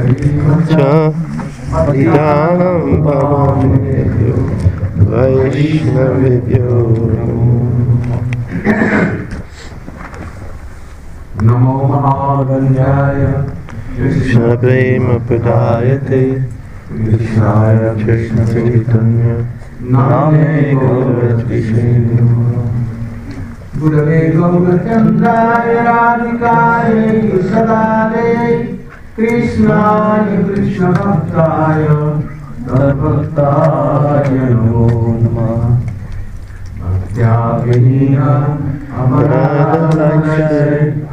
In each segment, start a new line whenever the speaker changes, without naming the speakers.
पतितानां पावनेभ्यो वैष्णवेभ्यो
नमो महावन्याय
कृष्णप्रेमप्रदायते कृष्णाय कृष्णचैतन्य नामे गौरवतिषे
गुरवे गौरचन्द्राय राधिकाय सदालये कृष्णाय कृष्णभक्ताय तद्भक्ताय नमो नमः भक्त्या विहीना अमराधनाय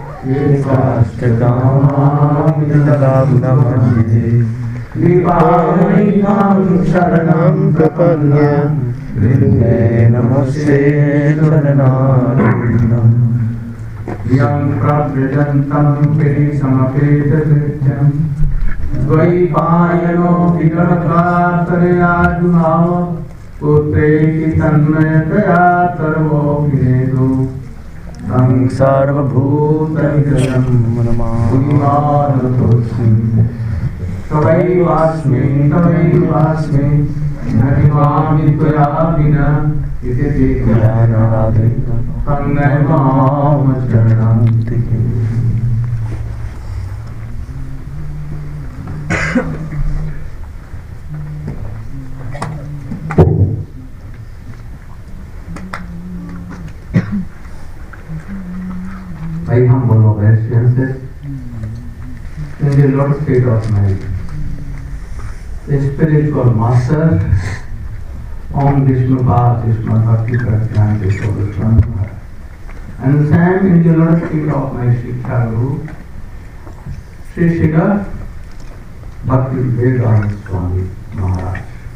एकाष्टकामामितलाभ्नमन्ये कृपामयिनां शरणं प्रपद्ये वृन्दे नमस्ते चरणारविन्दम् यं प्रव्रजन्तं पिहिसमपेतकृत्यं द्वैपायनो विगतकातरयाजुहाव पुत्रेति तन्मयतया सर्वोऽभिनेदु तं सर्वभूतहृदयं नमामि तवैवास्मि नहिवामि त्वया विना इति ज्ञानादितं तन्मय मां शरणान्तिके I humble obeisances in the Lord's state of mind. The spiritual master Om Vishnu Pad Vishnu Bhakti Pratyante Sodaswami and same in the Lord's state of my Shiksha Guru Sri Sridhar Bhakti Vedanta Swami Maharaj.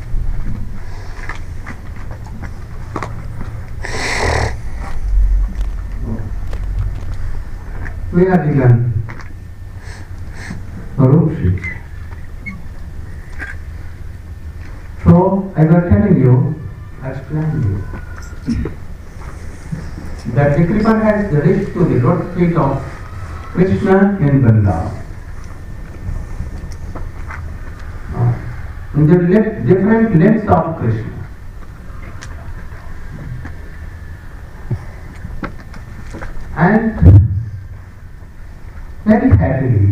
We are given Sarup Shiksha. So, I was telling you, explaining you, that the Kripa has reached to the Lord's feet of Krishna in Vrindavan. In the different limbs of Krishna. And very happily,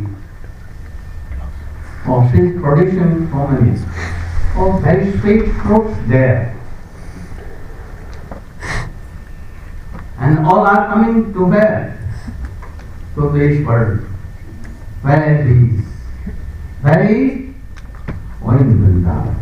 of his production so many of very sweet fruits there. And all are coming to where? To this world. Where is? Where is? Oh, in Vrindavan.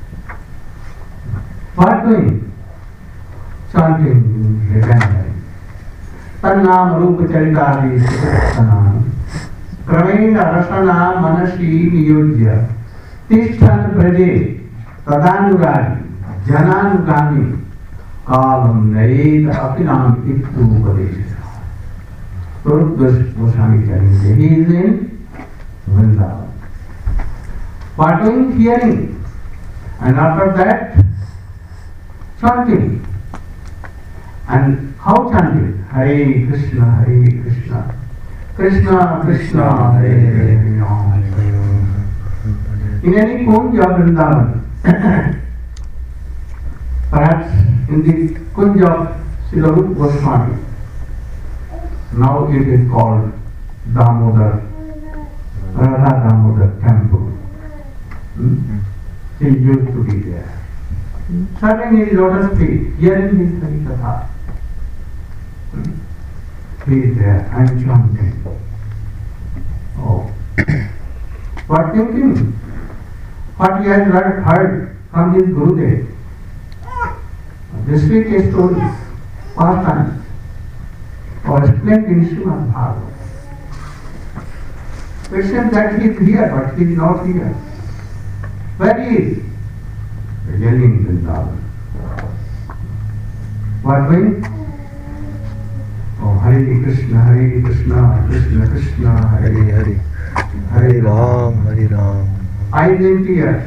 What doing? Chanting, remembering. Tannam Rupa Charitari Sukhasanam Kramena Rasana Manasi Niyojya Tishtan Praje Tadanugari Jananugami Kalam Naid Apinam Iktu Padesha. Swarup Goswami telling he is in Vrindavan. What doing? Hearing. And after that, chanting. And how chanting? Hare Krishna, Krishna Krishna, Hare Hare. In any Kunja of Vrindavan, perhaps in the Kunja of Srila Rupa Goswami, now it is called Damodar, Radha Damodar temple. He used to be there. Serving his lotus feet, hearing his Harikatha. He is there, I am chanting. Oh. What thinking? What he has heard from his Gurudev. The sweet stories, pastimes, or explained in Srimad Bhagavatam. It seems that he is here, but he is not here. Where he is? Really in Vrindavan. What doing? Oh, Hare Krishna, Krishna Krishna, Hare Hare.
Hare Ram, Hare Ram.
Eyes in tears.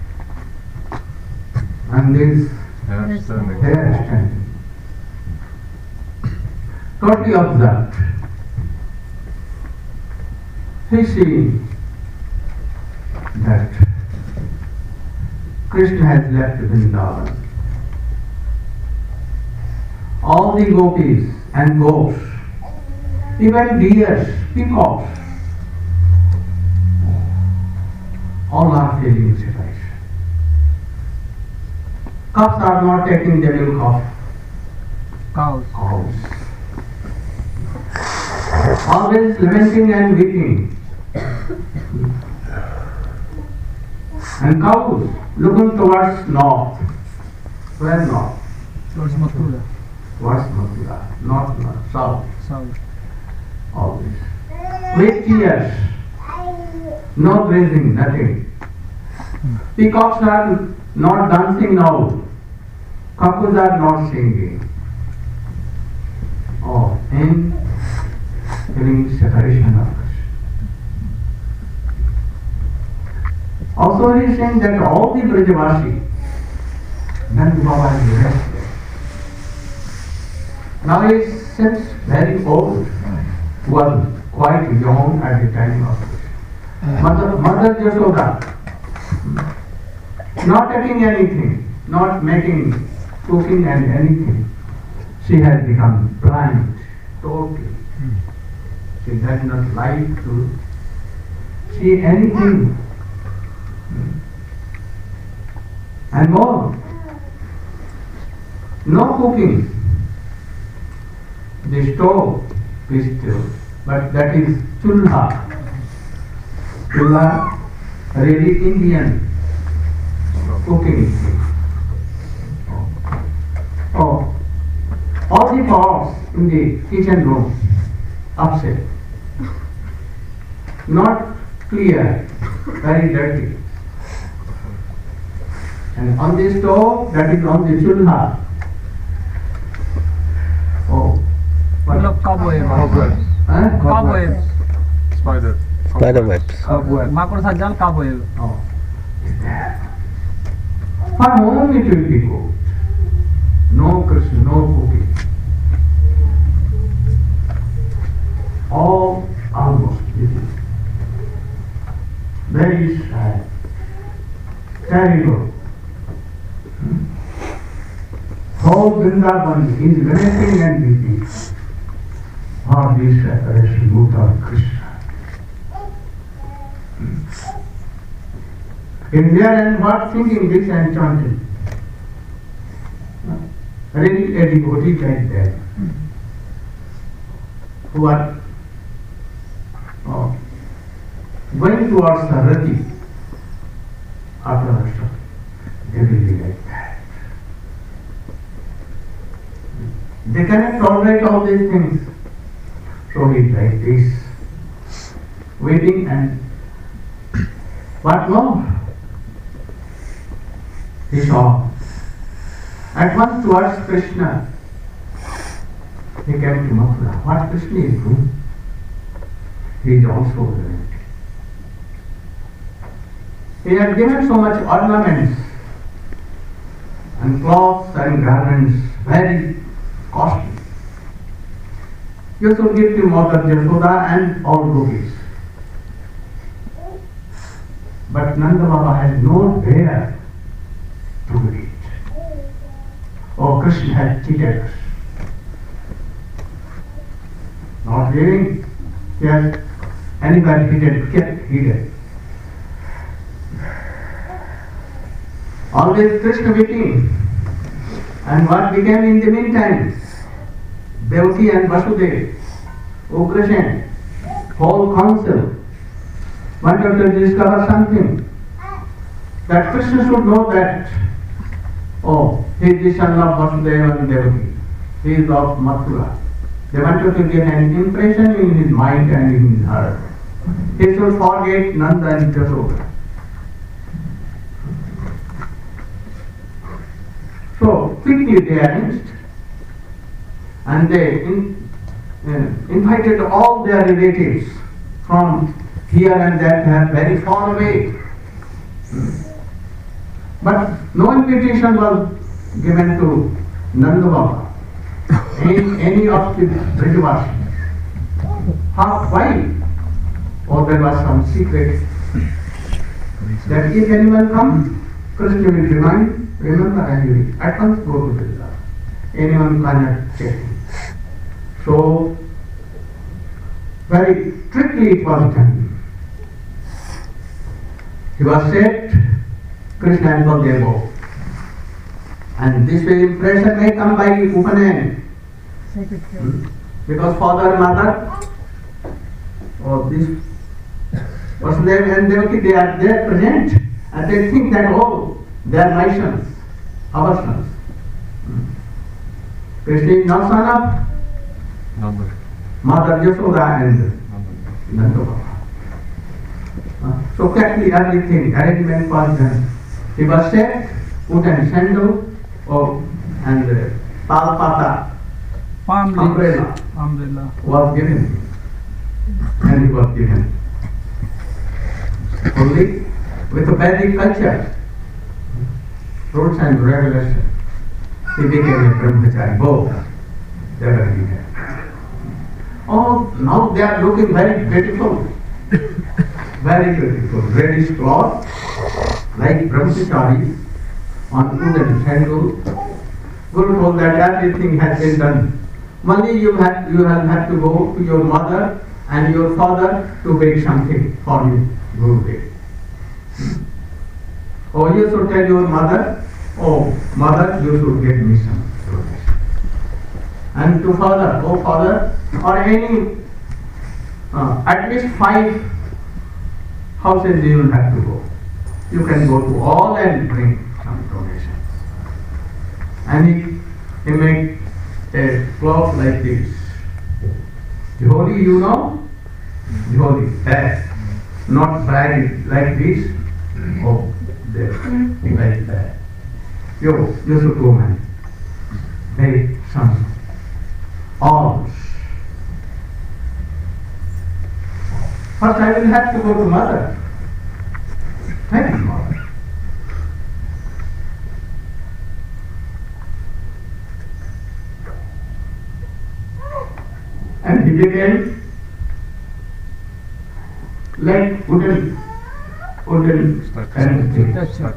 And this hair standing. Totally observed. He sees that Krishna has left Vrindavan. All the gopis and goats, even deers, peacocks, all are feeling separation. Cows are not taking the milk of cows. Always lamenting and weeping. And cows looking towards north. Where north?
Towards Mathura.
Towards Mathura, not south.
South.
Always. With tears. No grazing, nothing. Peacocks are not dancing now. Cuckoos are not singing. Oh, and feeling separation of Krishna. Also he is saying that all the Brajavasi, Nand Baba is restless. Now he seems very old, was quite young at the time of Krishna. Mother Yashoda, not taking anything, not making, cooking and anything. She has become blind, totally. She does not like to see anything. And more, no cooking. The stove is still, but that is chulha. Chulha, really Indian cooking. Oh, all the pots in the kitchen room upset, not clear, very dirty. And on the stove, that is on the chulha. Oh,
Full of cobwebs.
huh?
Cobwebs.
Spider.
Spiderwebs.
Makursa jal cobweb.
Oh. For whom it will be good? No Krishna, no cooking. All almost living. Very sad. Terrible. Whole Vrindavan is lamenting and weeping for this separation of Krishna. In there and what thinking this and chanting. Really a devotee like that, who are going towards Sarati after Ashram, they will be like that. They cannot tolerate all these things. So he is like this, waiting and what more? He saw at once towards Krishna. He came to Mathura. What Krishna is doing? He is also learning. He had given so much ornaments and cloths and garments, very costly. You should give to Mother Yashoda and all gopis. But Nanda Baba has no dare to do it. Oh, Krishna has cheated us. Not giving, he has anywhere hidden, kept hidden. Always Krishna waiting. And what became in the meantime? Devaki and Vasudeva, Ugrasena, whole council wanted to discover something. That Krishna should know that, oh, he is the son of Vasudeva and Devaki. He is of Mathura. They wanted to get an impression in his mind and in his heart. He should forget Nanda and Yashoda. So quickly they arranged and they invited all their relatives from here and that, very far away. But no invitation was given to Nanda Baba, any of the Brajavasi. Why? Or there was some secret that if anyone comes, Krishna will remember and he will at once go to Vrindavan. Anyone cannot check him. So, very strictly it was done. He was said, Krishna and Baldev. And this way impression may come by Upanayana. Because father, mother, or this Vasudeva and Devaki, they are there present and they think that, oh, they are my sons, our sons. Krishna is not son of Mother Yashoda and Nanda. So exactly everything, arrangement was done. He was set, put a sandal and palpata,
Palm leaves. Umbrella.
was given. And he was given. Only with a Vedic culture, rules and regulations, he became a brahmachari, both. They were given. Oh, now they are looking very beautiful. Very beautiful. Reddish cloth, like brahmachari, on wooden sandal. Guru told that everything has been done. Only you have to go to your mother and your father to bake something for you, Gurudev. Or you should tell your mother, oh, mother, you should give me some donation. And to father, oh, father, or any, at least 5 houses you will have to go. You can go to all and bring some donations. And he made a cloth like this. Dholi, you know? Dholi, bag. Not bag like this. Oh, there, like that. You should go and make some alms. First I will have to go to mother. Thank you, mother. And he became like wooden kind of thing.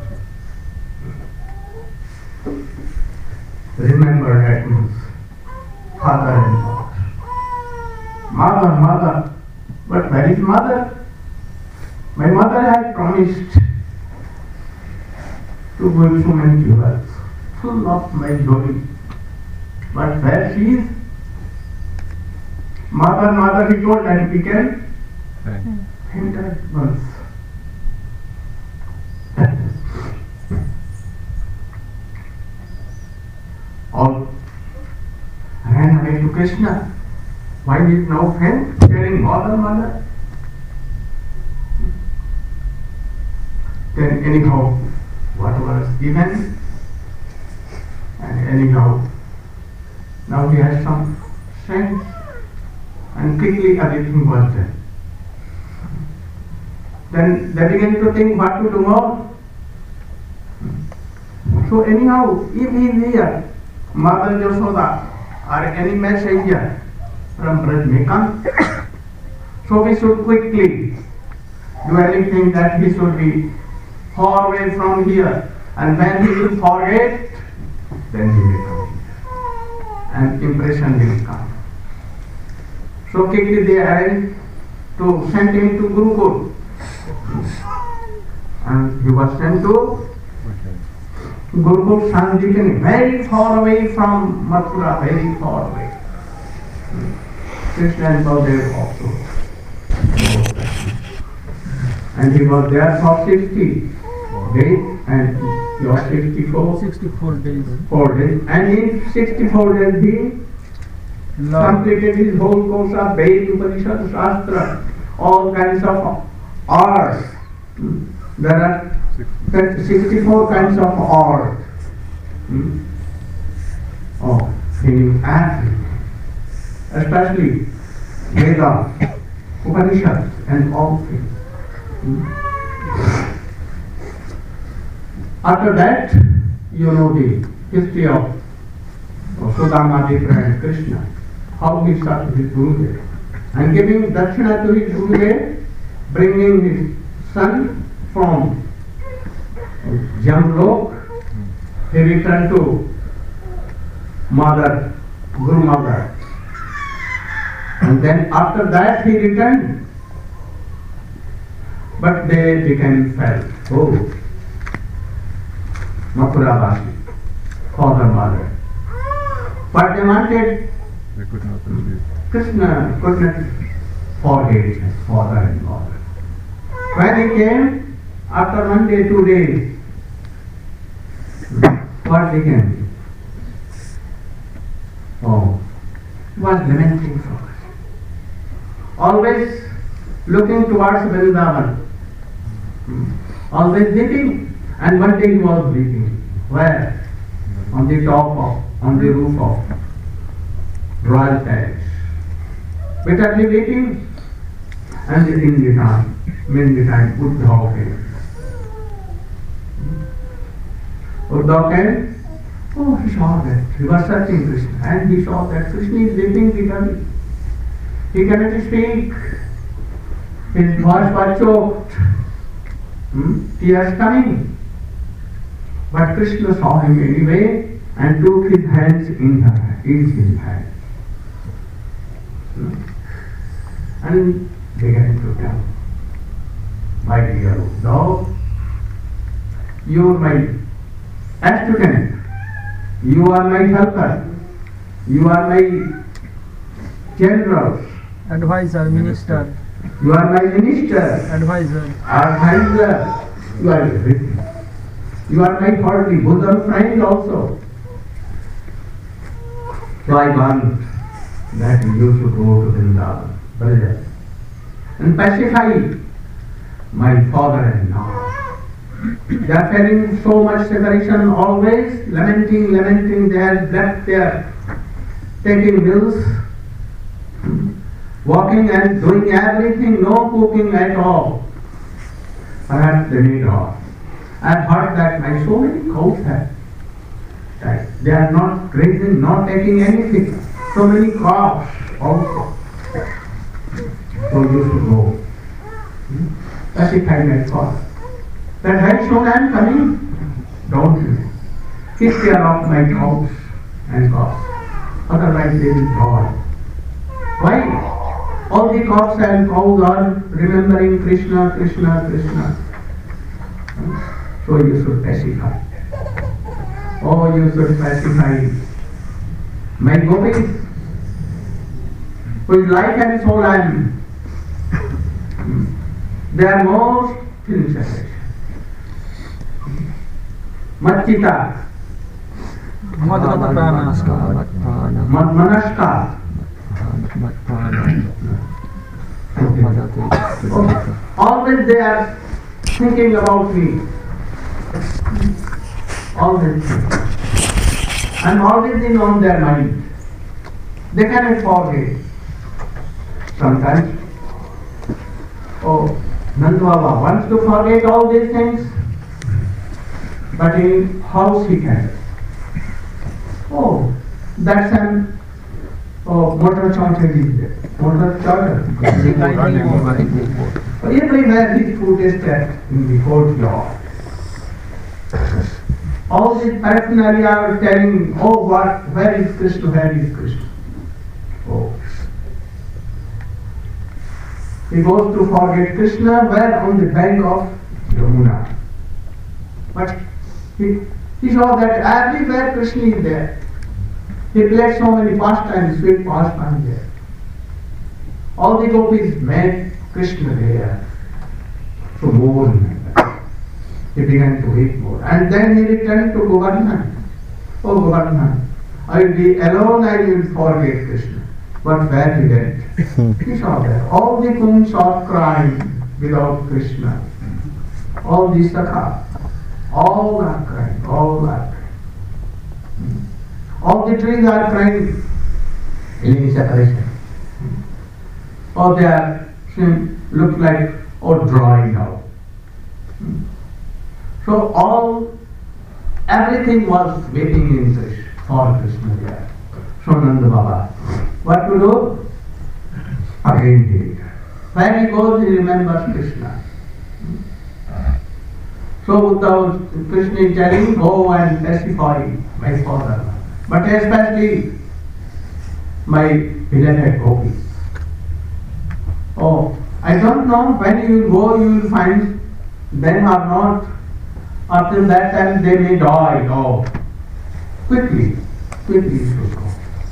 Remember that means father and mother. Mother. But where is mother? My mother had promised to give so many jewels, full of my joy. But where she is? Mother, he told, and became fainted once. All ran away to Krishna. Why did now faint? Telling mother. Then anyhow, what was given, and anyhow, now he has some strength, and quickly everything was done. Then they began to think what to do more. So anyhow, if he is here, Mother Yashoda, or any message here from Braj may come, so we should quickly do anything that he should be far away from here, and when he will forget, then he will come here, and impression will come. So quickly they arranged to send him to Gurukul, and he was sent to Gurukul Sandipani, very far away from Mathura, very far away. Krishna and Baldev also. And he was there for 60 days, and he was 64
days.
4 days. And in 64 days he completed his whole course of Ved, Upanishad, Shastra, all kinds of arts. There are 64 kinds of art. Oh, he knew everything. Especially Veda, Upanishad, and all things. After that, you know the history of Sudama and Krishna, how he started his Gurudev, and giving dakshina to his Gurudev, bringing his son from Jamlok, he returned to mother, Guru Mother. And then after that he returned. But they became felt, oh, Mathura father, mother. But they wanted,
They could not achieve.
Krishna could not forget his father and mother. When he came, after 1 day, 2 days, what became? Oh, was lamenting for us. Always looking towards Vrindavan. Always weeping. And one day he was weeping. Where? On the roof of royal palace. Bitterly weeping. And in the time, Uddhav came. Uddhav came. Oh, he saw that. He was searching Krishna. And he saw that Krishna is weeping bitterly. He cannot speak. His voice was choked. Tears coming. But Krishna saw him anyway and took his hands in his hand. And began to tell, my dear Uddhav, you are my assistant, you are my helper, you are my general,
Advisor, minister,
you are my minister,
advisor.
you are everything. You are my hearty bosom friend also. So I want that you should go to Vrindavan and pacify my father and mother. They are feeling so much separation, always lamenting. They are left there, taking meals, walking and doing everything, no cooking at all. Perhaps they need all. I have heard that my so many cows have died. They are not grazing, not taking anything. So many crops also. So you should go. Pacify my father. That very soon I am coming. Don't you? Take care of my cows and cows. Otherwise they will die. Why? All the cows and cows are remembering Krishna, Krishna, Krishna. So you should pacify. Oh, you should pacify my gopis, with life and soul I am. They are most feeling separation. Machita,
Madhurata Prana.
Manashka. Always they are thinking about me. Always. I'm always in on their mind. They cannot forget. Sometimes, oh, Nanda Baba wants to forget all these things, but in house he can. Oh, that's an motor charter is there. Motor charter. Everywhere his foot is kept in the courtyard. All the paraphernalia are telling, oh, where is Krishna, where is Krishna? Oh. He goes to forget Krishna, where? On the bank of Yamuna. But he saw that everywhere Krishna is there. He played so many pastimes, sweet pastimes there. All the gopis met Krishna there. So more he began to weep more. And then he returned to Govardhan. Oh Govardhan, I will be alone, I will forget Krishna. But where he went, he saw that. All the kunds are crying without Krishna. All the sakha, all are crying, all are crying. All the trees are crying in separation. Or they are look like drying out. So everything was waiting in Krishna, for Krishna there. So Nanda Baba, what to do? Again he returned. Where he goes, he remembers Krishna. So Uddhava, Krishna is telling, go and pacify my father, but especially my beloved gopis. Oh, I don't know when you go, you will find them or not. Up till that time they may die. No, quickly you should go.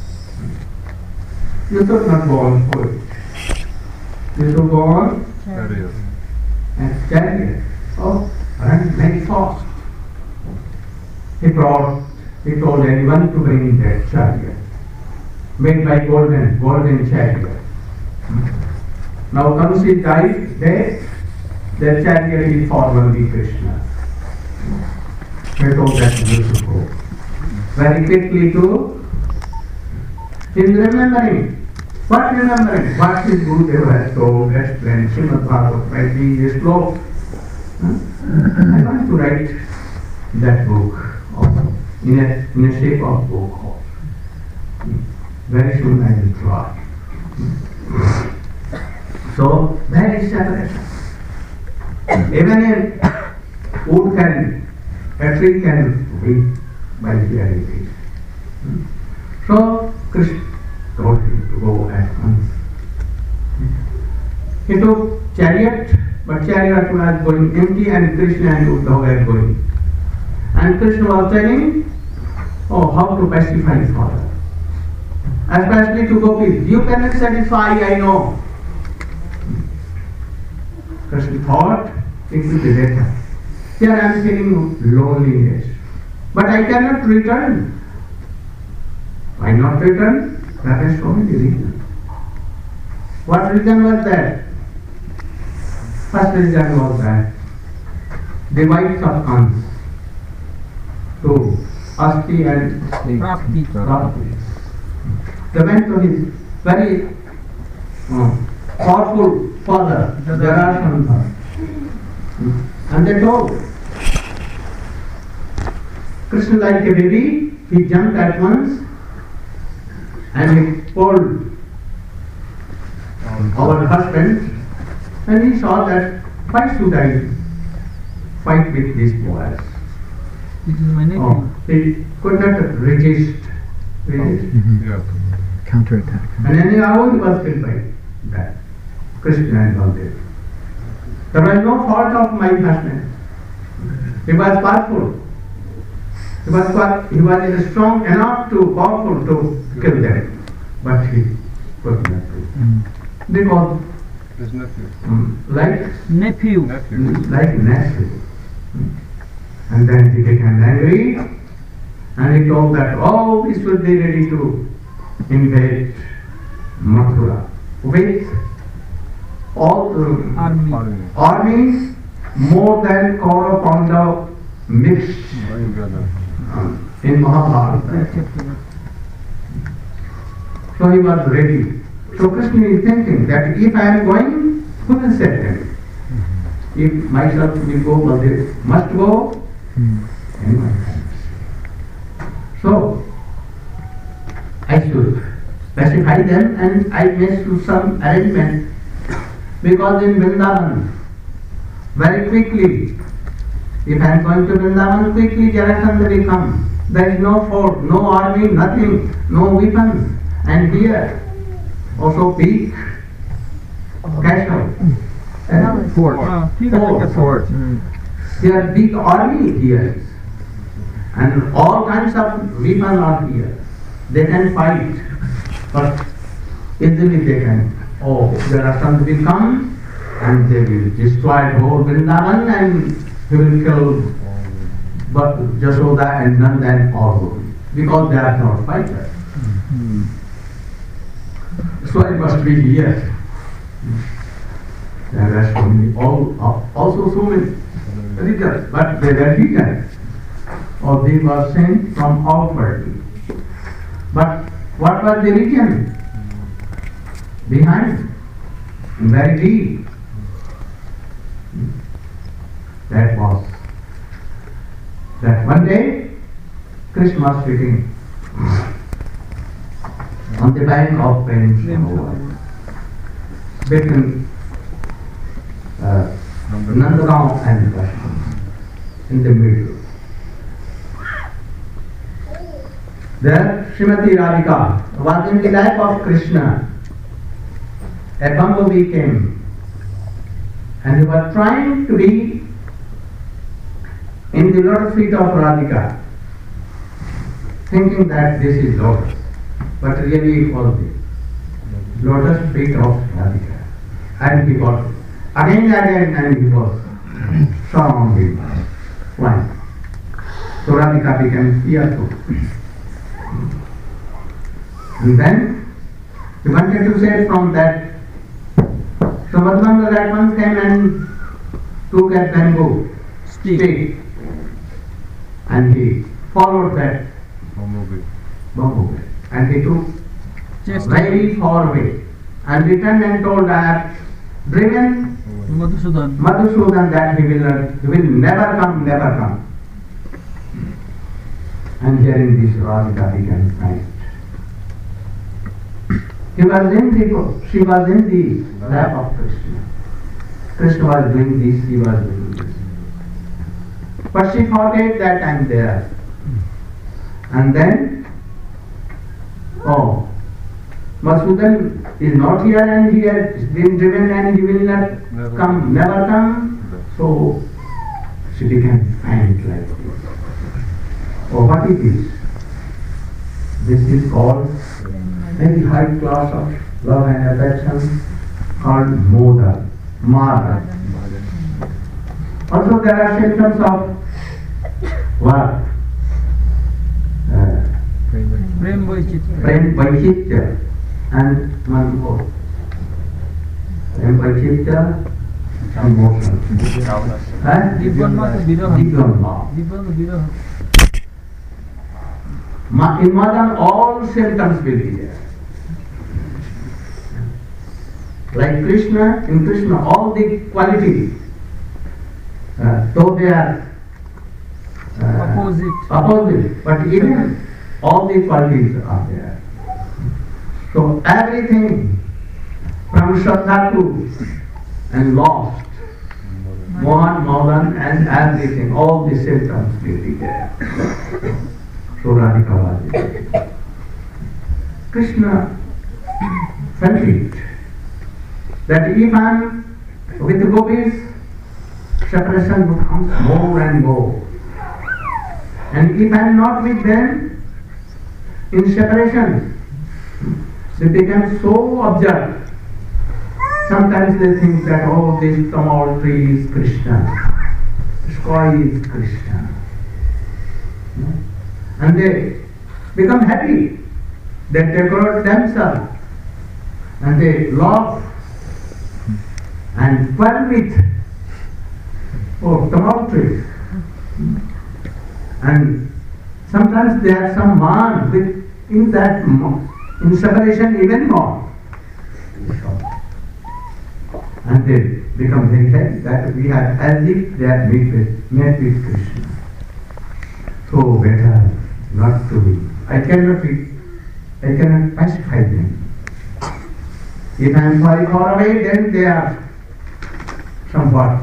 You should not go on foot. You should go on and chariot. Oh, run very fast. He told anyone to bring that chariot, made by golden chariot. Now Kamsi died there, their chariot is for only Krishna. He told that you should go. Very quickly to, he's remembering. What remembering? What his Gurudeva has told, explained, Srimad Bhagavad, by the slow. I want to write that book also, in a shape of book also. Very soon I will try. So, that is separation. Even a wood a tree can be by hearing it. So, Krishna told him to go at once. He took chariot, but chariot was going empty and Krishna and Uddhava were going. And Krishna was telling, oh, how to pacify his father. Especially to gopis. You cannot satisfy, I know. Krishna thought, it will be better. Here I am feeling loneliness. But I cannot return. Why not return? That is so many reasons. What reason was that? First reason was that the wives of Kans, two, Asti and Prapti, they went to his very powerful father, Jarasandha, and they told, Krishna like a baby, he jumped at once and he pulled our husband, and he saw that why should I fight with these boys? Oh, he could not resist.
Counterattack.
And anyhow he was killed by that. Krishna and Baldev. There was no fault of my husband. He was powerful. He was strong enough powerful to kill them. But he could not do. Because
His nephew.
like
Nephew.
like nephew. And then he became angry and he told that, oh, we should be ready to invade Mathura with all the armies more than Kaura Pandava mixed in Mahabharata. So he was ready. So Krishna is thinking that if I am going, who will save them? If myself will go, but they must go, anyone can. So I should pacify them and I may do some arrangement, because in Vrindavan, very quickly, if I am going to Vrindavan, quickly Jarasandha will come. There is no fort, no army, nothing, no weapons. And here, also big castle. Fort. There are big army here. And all kinds of weapons are here. They can fight, but easily they can. Oh, Jarasandha will come and they will destroy the whole Vrindavan and he will kill but Jashoda and Nanda and all, because they are not fighters. So it must be here. There are so many, also so many reasons, but they were hidden, or they were sent from outwardly. But what was the region behind? Very deep. That was that one day Krishna was sitting on the bank of Sarovar between Nandagaon and Kashmir. in the middle. There, Srimati Radhika was in the lap of Krishna. A bumblebee came and he was trying to be in the lotus feet of Radhika, thinking that this is lotus, but really it was the lotus feet of Radhika. And he got again and again, and he was surrounded, flying. So Radhika became fearful. And then he wanted to say from that. So Madhvendra at once came and took a bamboo stick and he followed that bamboo and he took very far away and returned and told, I have driven Madhusudan that he will never come. And hearing this, Radhika became frightened. She was in the lap of Krishna. Krishna was doing this, she was doing this. But she forget that I am there. And then, Madhusudan is not here and he has been driven and he will never come. So she became faint like this. Oh, what is this? This is called very high class of love and affection called Mara. Also there are symptoms of what?
Prem
Vaishitya and one more. Prem Vaishitya and motion.
Dibbanma.
In Madan all symptoms will be there. Like Krishna, in Krishna all the qualities, though they are opposite, but even all the qualities are there. So everything from Shraddha and lost, Mohan, Madan and everything, all the symptoms will be there. So Radhika was it. Krishna felt it, that if I am with the gopis, separation becomes more and more. And if I am not with them, in separation, they become so absurd. Sometimes they think that, oh, this tamal tree is Krishna, sky is Krishna. And they become happy, they decorate themselves, and they laugh and quarrel with tamal trees. And sometimes they have some man with in separation even more. And they become very happy that we are as if they are met with Krishna. So better not to be. I cannot pacify them. If I am very far away, then they are somewhat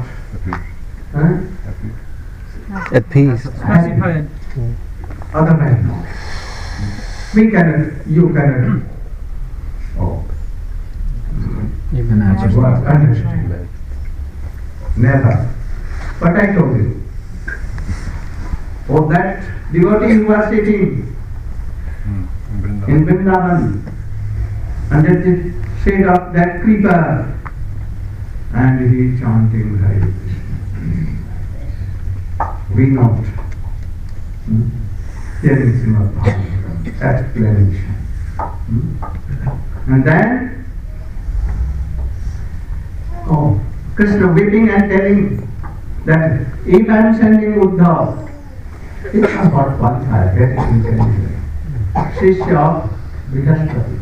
At peace.
Pacified.
Otherwise no. We cannot, you cannot. Oh.
You can
Understand. Never. But I told you. Oh, that devotee who was sitting in Vrindavan under the shade of that creeper and he chanting Hare Krishna. We not. Here is Srimad Bhagavatam, explanation. And then, Krishna weeping and telling that if I am sending Uddhav, it is not qualified, very intelligent. Shishya of Brihaspati.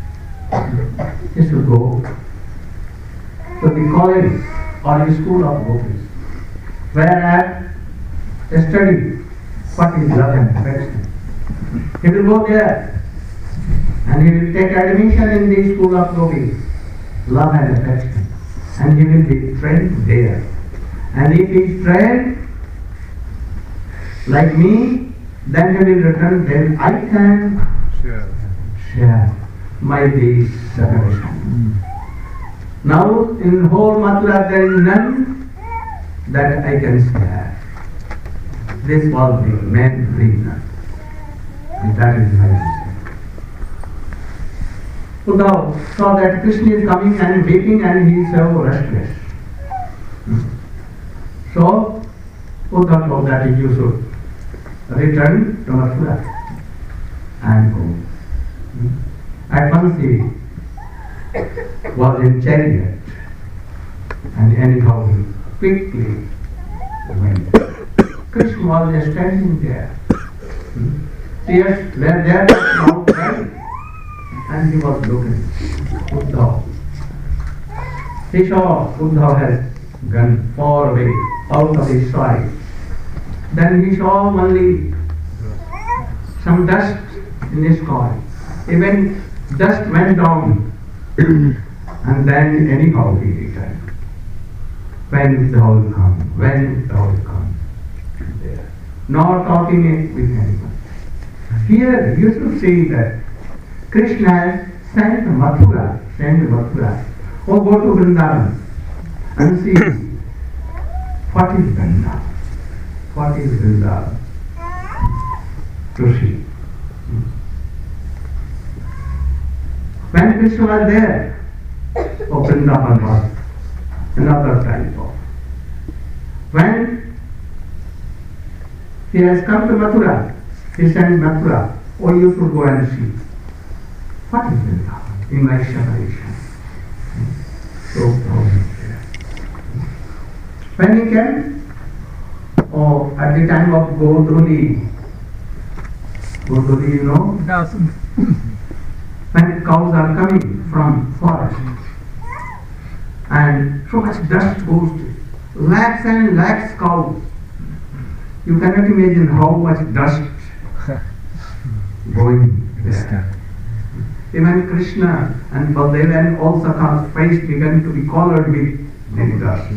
He should go to the college or the school of gopis, where I have studied what is love and affection. He will go there and he will take admission in the school of gopis, love and affection, and he will be trained there. And if he is trained, like me, then they will return, then I can share my day's separation. Now in whole Mathura there is none that I can share. This was the main reason. And that is my mistake. Uddhav saw that Krishna is coming and weeping and he is so restless. So Uddhav told that you should return to Mathura and go. At once he was in chariot and anyhow he quickly went. Krishna was just standing there. Tears were there but not crying. And he was looking. Uddhav. He saw Uddhav has gone far away out of his sight. Then he saw only some dust in the sky. Even dust went down. And then anyhow he returned. When Uddhav will come? When Uddhav will come? There. Not talking with anyone. Here you should see that Krishna has sent Mathura. Or go to Vrindavan and see what is Vrindavan. What is Vrindavan? To see. When Krishna was there, Vrindavan was another type of. When he has come to Mathura, he sent Mathura, you should go and see. What is Vrindavan in my separation? So when he came, at the time of Godoli, you know?
Yes.
When cows are coming from forest and so much dust goes, lakhs and lakhs cows. You cannot imagine how much dust going there. Even Krishna and Baldev and all Sakha's face began to be colored with the dust.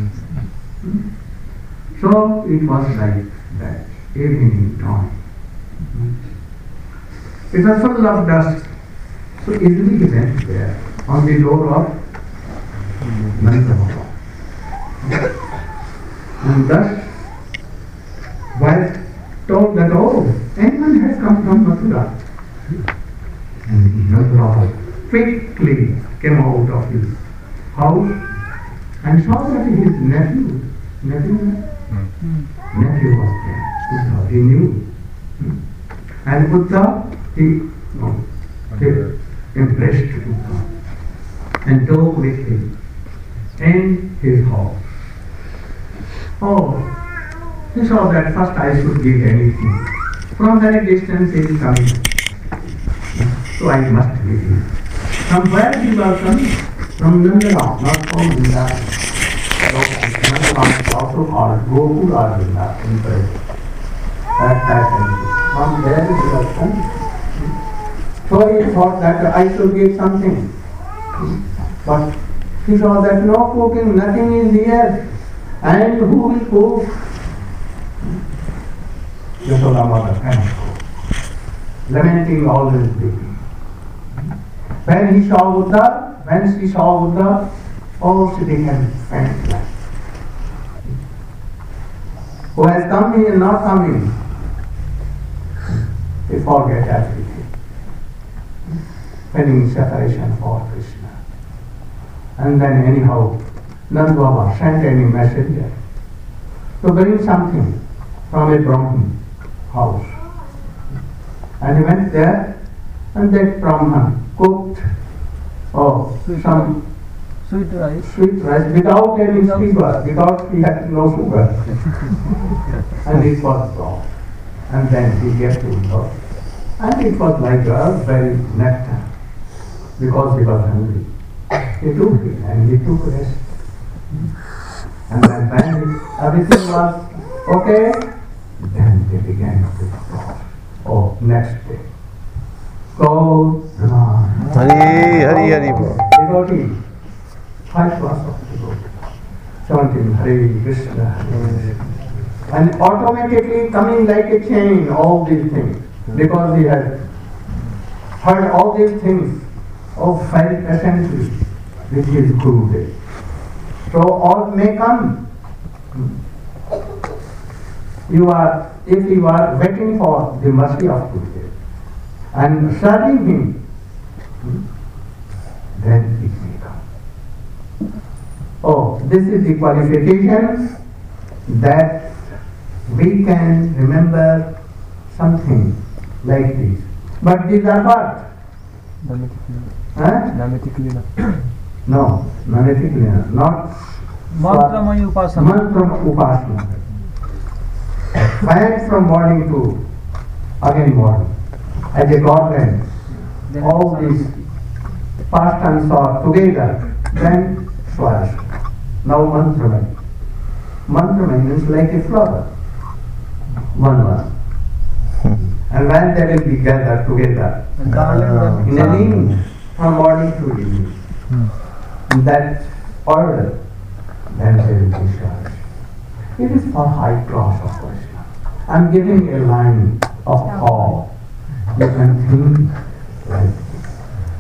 So it was like that evening time. It was full of dust. So easily he went there on the door of Nanda. And thus was told that, anyone has come from Mathura. And Nanda quickly came out of his house and saw that his nephew was there. Uddhav, he knew. And Uddhav, he impressed Uddhav and talked with him in his house. He saw that first I should give anything. From very distance he is coming. So I must give him. From where he was coming? From Nandagaon, not from Vrindavan. Nandagaon is also called Gokul or Vrindavan. From there he was coming. So he thought that I should give something. But he saw that no cooking, nothing is here. And who will cook? Yashoda mother cannot cook. Lamenting always weeping. When she saw Uddhav, she became faint-like. Who has come here, not coming? He forget everything. Feeling separation for Krishna. And then anyhow, Nand Baba sent any messenger to bring something from a Brahmin house. And he went there and that Brahman cooked some
Sweet rice.
Without any sugar, because he had no sugar. And it was brought. And then he gave to Uddhav. And it was like a very nectar, because he was hungry. He took it and he took rest. And then when everything was okay, then they began to talk. Next day. Go,
Hari Bol.
devotee, 5 glass of devotee, chanting Hare Krishna, Hare Krishna. And automatically coming like a chain, all these things, because he has heard all these things of felt essentially, which is Gurudev. So all may come. If you are waiting for the mercy of Gurudev and serving him, then it may come. Oh, this is the qualification that we can remember something like this. But these are what? Huh? No, Namatikliya, not
Mantramayi upasana.
Mantra upasana. Fight from morning to again morning. As a godland, all these pastimes are together, then Swash. Now Mantramayi. Mantramayi means like a flower. One. And when they will be gathered together in a ring from morning to evening, in that order, then they will be charged. It is for high class of Krishna. I am giving a line of awe. You can think like this.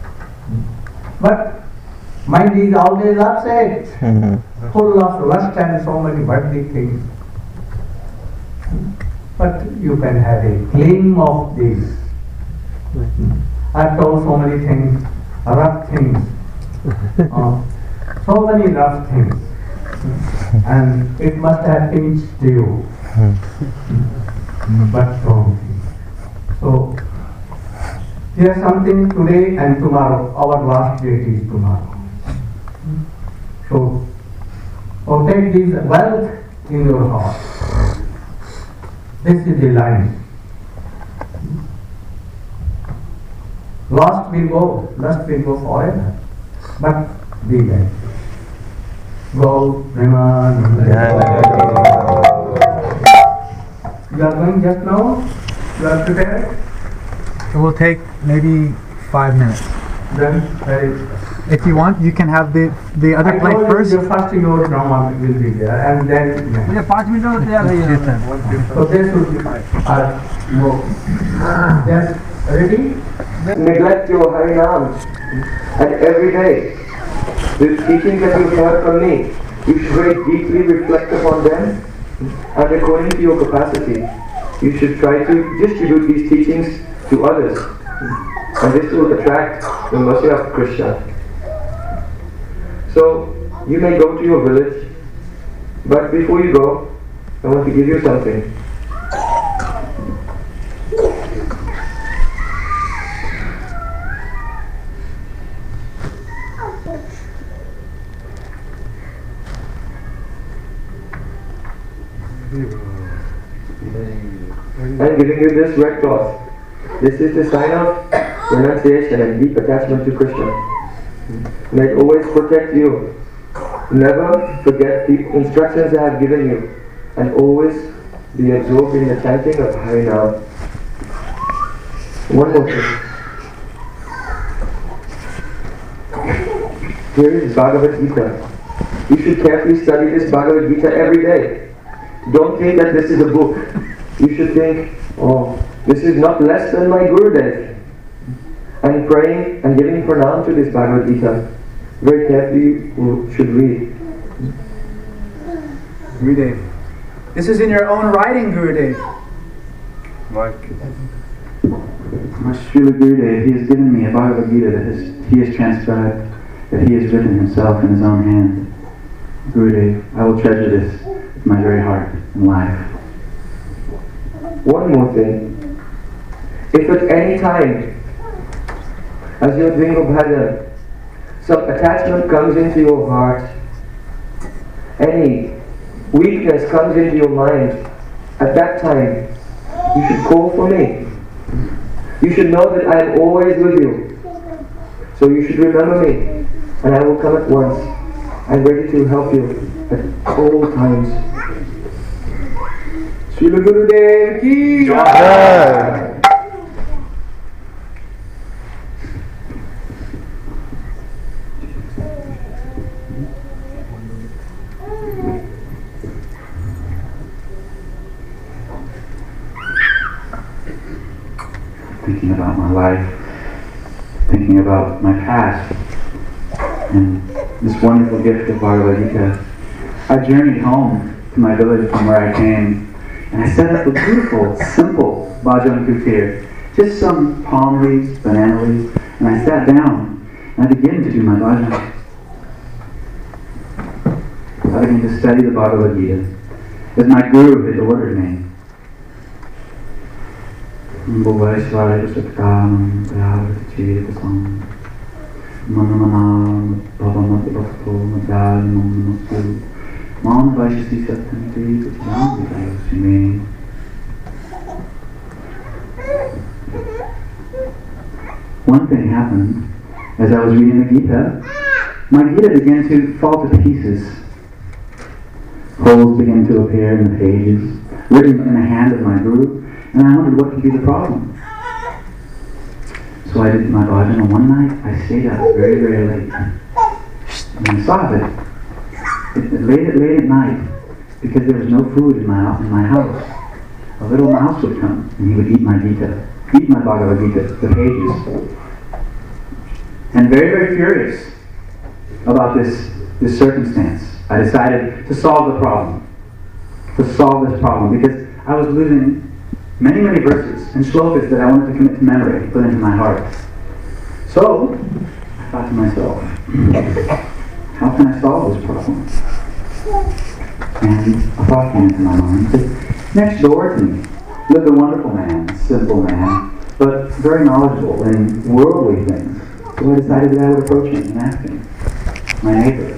But mind is always upset, full of lust and so many worldly things. But you can have a gleam of this. I've told so many things, rough things, so many rough things, and it must have pinched you, but don't. So, here's something today and tomorrow. Our last date is tomorrow. So, take this wealth in your heart. This is the line. Lust will go forever. But be like go, Brahman. You are going just now? You are prepared?
It will take maybe 5 minutes.
Then,
If you want, you can have the other plate first.
The first your drama will be there, and then.
मुझे 5 minute में तैयार है ये।
So this should be go. Yes, ready?
Neglect your Harinam, and every day, the teachings that you've heard from me, you should very deeply reflect upon them, and according to your capacity, you should try to distribute these teachings to others, and this will attract the mercy of Krishna. So, you may go to your village, but before you go, I want to give you something. I'm giving you this red cloth. This is the sign of renunciation and deep attachment to Krishna. May it always protect you. Never forget the instructions I have given you, and always be absorbed in the chanting of Harinam. One more thing. Here is Bhagavad Gita. You should carefully study this Bhagavad Gita every day. Don't think that this is a book. You should think, oh, this is not less than my Gurudev. And praying and giving pranam to this Bhagavad Gita. Very carefully you should read.
Gurudev. This is in your own writing, Gurudev.
My Srila Gurudev, he has given me a Bhagavad Gita that he has transcribed, that he has written himself in his own hand. Gurudev, I will treasure this with my very heart and life. One more thing. If at any time, as you are doing your bhajan, some attachment comes into your heart, any weakness comes into your mind, at that time, you should call for me. You should know that I am always with you. So you should remember me, and I will come at once. I am ready to help you at all times. Srila Gurudev ki Jai!
thinking about my life, thinking about my past, and this wonderful gift of Bhagavad Gita. I journeyed home to my village from where I came, and I set up a beautiful, simple bhajan kutir, just some palm leaves, banana leaves, and I sat down and I began to do my bhajan. I began to study the Bhagavad Gita as my guru had ordered me. One thing happened as I was reading the Gita. My Gita began to fall to pieces. Holes began to appear in the pages, written in the hand of my guru, and I wondered what could be the problem. So I did my bhajan, and one night I stayed up very, very late. And I saw that late at night, because there was no food in my house, a little mouse would come and he would eat my Gita, eat my Bhagavad Gita, the pages. And very, very furious about this circumstance, I decided to solve the problem. To solve this problem, because I was losing many, many verses and shlokas that I wanted to commit to memory, put into my heart. So, I thought to myself, how can I solve this problem? And a thought came into my mind. That next door to me lived a wonderful man, simple man, but very knowledgeable in worldly things. So I decided that I would approach him and ask him, my neighbor.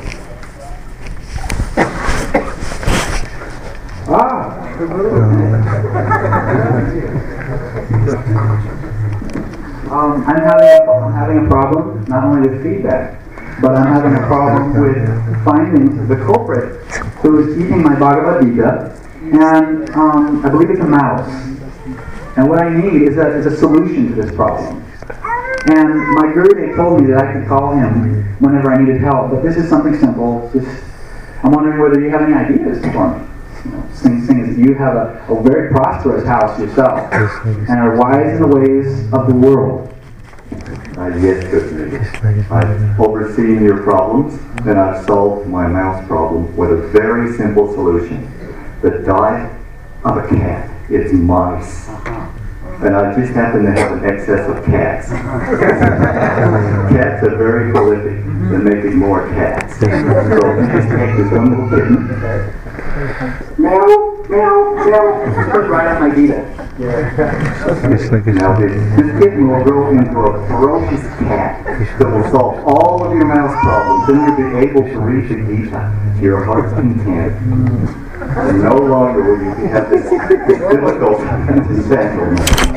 I'm having a problem, not only with feedback, but I'm having a problem with finding the culprit who is eating my Bhagavad Gita, and I believe it's a mouse. And what I need is a solution to this problem. And my guru, they told me that I could call him whenever I needed help, but this is something simple. I'm wondering whether you have any ideas for me. Seeing as you have a very prosperous house yourself and are wise in the ways of the world.
Yes, certainly. I've overseen your problems, and I've solved my mouse problem with a very simple solution. The diet of a cat is mice. And I just happen to have an excess of cats. Cats are very prolific, and making more cats. So you just take this one little kitten. Meow, meow, meow. Put right on my Gita. Now this kitten will grow into a ferocious cat that will solve all of your mouse problems. Then you'll be able to read the Gita to your heart's content. And no longer will you have this difficult entanglement.